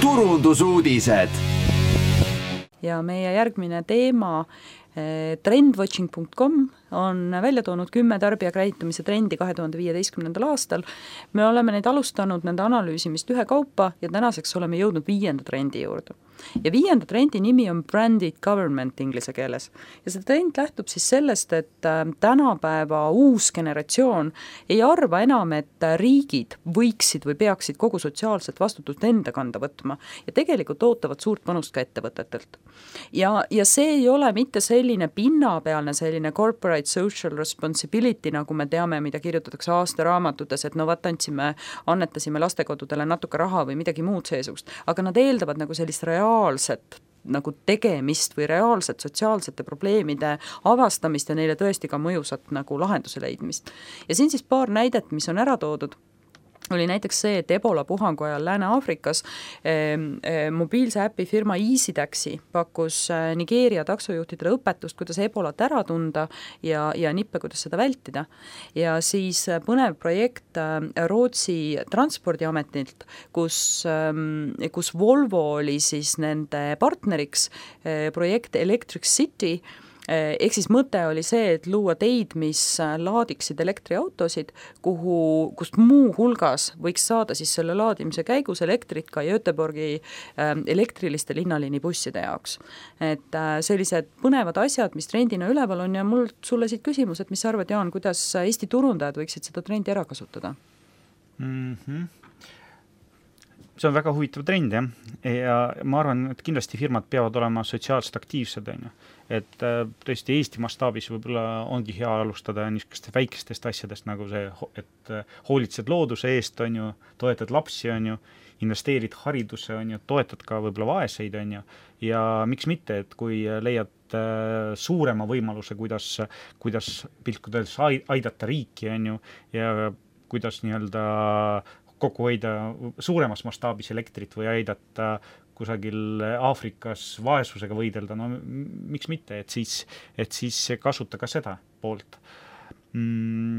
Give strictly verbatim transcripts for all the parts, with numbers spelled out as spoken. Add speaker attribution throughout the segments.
Speaker 1: turundusuudised.
Speaker 2: Ja meie järgmine teema trendwatching punkt com on välja toonud kümme tarbijakäitumise trendi kahe tuhande viieteistkümnendal aastal. Me oleme neid alustanud nende analüüsimist ühe kaupa ja tänaseks oleme jõudnud viienda trendi juurde. Ja viienda trendi nimi on branded government inglise keeles. Ja see trend lähtub siis sellest, et tänapäeva uus generatsioon ei arva enam, et riigid võiksid või peaksid kogu sotsiaalset vastutust enda kanda võtma ja tegelikult ootavad suurt panust ka ettevõtetelt. Ja, ja see ei ole mitte selline pinnapealne selline corporate social responsibility, nagu me teame, mida kirjutatakse aastaraamatutes, et no vaat andsime, annetasime lastekodudele natuke raha või midagi muud seesugust, aga nad eeldavad nagu sellist reaalset nagu tegemist või reaalset sotsiaalsete probleemide avastamist ja neile tõesti ka mõjusat nagu lahenduse leidmist. Ja siin siis paar näidet, mis on ära toodud. Oli näiteks see, et Ebola puhangu ajal Lääne-Aafrikas eh, eh, mobiilse äpi firma EasyTaxi pakkus eh, Nigeeria taksojuhtidele õpetust, kuidas Ebolat ära tunda ja, ja nippe, kuidas seda vältida. Ja siis põnev projekt eh, Rootsi transpordiametilt, kus, eh, kus Volvo oli siis nende partneriks eh, projekt Electric City. Ehk siis mõte oli see, et luua teid, mis laadiksid elektriautosid, kuhu, kust muu hulgas võiks saada siis selle laadimise käigus elektrit ka Göteborgi elektriliste linnaliini busside jaoks. Et sellised põnevad asjad, mis trendina üleval on ja mul sulle siit küsimus, et mis sa arvad, Jaan, kuidas Eesti turundajad võiksid seda trendi ära kasutada?
Speaker 3: Mm-hmm. See on väga huvitav trend, jah. Ja ma arvan, et kindlasti firmad peavad olema sotsiaalselt aktiivsed, on ju. Et tõesti Eesti mastaabis võib-olla ongi hea alustada niisugust väikestest asjadest, nagu see, et hoolitsed looduse eest, on ju, toetad lapsi, on ju, investeerid haridusse, on ju, toetad ka võib-olla vaeseid, on ju, ja miks mitte, et kui leiad suurema võimaluse, kuidas, kuidas pilkudels aidata riiki, on ju, ja kuidas nii-öelda kokku hoida suuremas mastaabis elektrit või aidata kusagil Aafrikas vaesusega võidelda, no miks mitte, et siis, et siis kasuta ka seda poolt. Mm,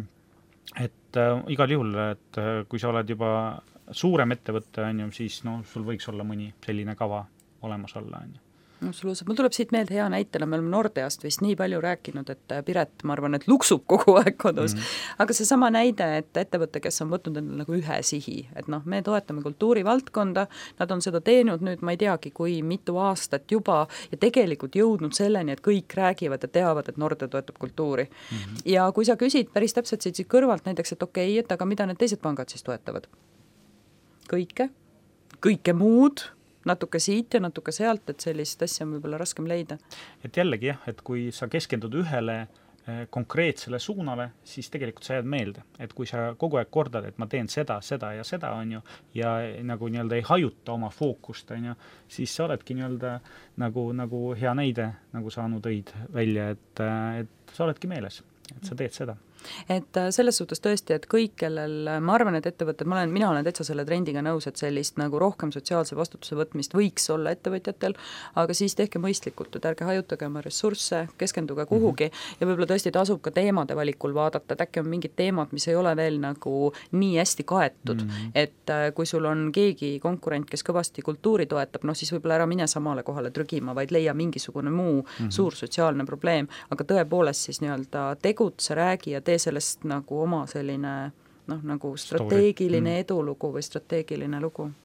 Speaker 3: et äh, igal juhul, et äh, kui sa oled juba suurem ettevõtte, on ju, siis no, sul võiks olla mõni selline kava olemas olla, on ju.
Speaker 2: Absoluutselt. Mul tuleb siit meelde hea näitena, me oleme Nordeast vist nii palju rääkinud, et Piret, ma arvan, et luksub kogu aeg kodus. Mm-hmm. Aga see sama näide, et ettevõte, kes on võtnud endale nagu ühe sihi, et noh, me toetame kultuurivaldkonda, nad on seda teinud nüüd, ma ei teagi, kui mitu aastat juba ja tegelikult jõudnud selleni, et kõik räägivad ja teavad, et Norde toetab kultuuri. Mm-hmm. Ja kui sa küsid päris täpselt siit kõrvalt näiteks, et okei, et aga mida need teised pangad siis toetavad? Kõike, kõike muud, natuke siit ja natuke sealt, et sellist asja on võib-olla raskem leida.
Speaker 3: Et jällegi jah, et kui sa keskendud ühele konkreetsele suunale, siis tegelikult sa jääd meelde. Et kui sa kogu aeg kordad, et ma teen seda, seda ja seda, on ju, ja nagu nii-öelda ei hajuta oma fookust, on ju, siis sa oledki nii-öelda nagu, nagu hea näide, nagu saanud õid välja, et, et sa oledki meeles, et sa teed seda.
Speaker 2: Et selles suhtes tõesti, et kõik, kellel, ma arvan, et ettevõtted, ma olen, mina olen täitsa selle trendiga nõus, et sellist nagu rohkem sotsiaalse vastutuse võtmist võiks olla ettevõtjatel, aga siis tehke mõistlikult, et ärge hajutage oma ressursse, keskenduge kuhugi mm-hmm. ja võib-olla tõesti tasub ka teemade valikul vaadata, et äkki on mingid teemad, mis ei ole veel nagu nii hästi kaetud, mm-hmm. et kui sul on keegi konkurent, kes kõvasti kultuuri toetab, noh siis võib-olla ära mine samale kohale trügima, vaid leia mingisugune muu mm-hmm. suur sotsiaalne probleem, aga tõepoolest siis nii-öelda tegutse, räägi ja tee sellest nagu oma selline noh, nagu strateegiline edulugu või strateegiline lugu.